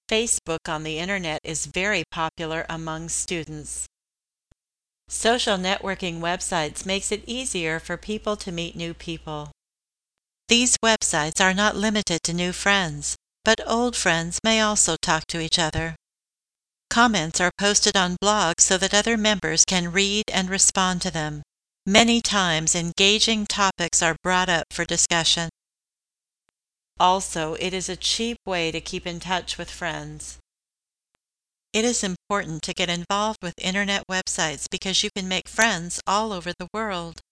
Facebook on the internet is very popular among students. Social networking websites makes it easier for people to meet new people. These websites are not limited to new friends, but old friends may also talk to each other. Comments are posted on blogs so that other members can read and respond to them. Many times engaging topics are brought up for discussion. Also, it is a cheap way to keep in touch with friends. It is important to get involved with internet websites because you can make friends all over the world.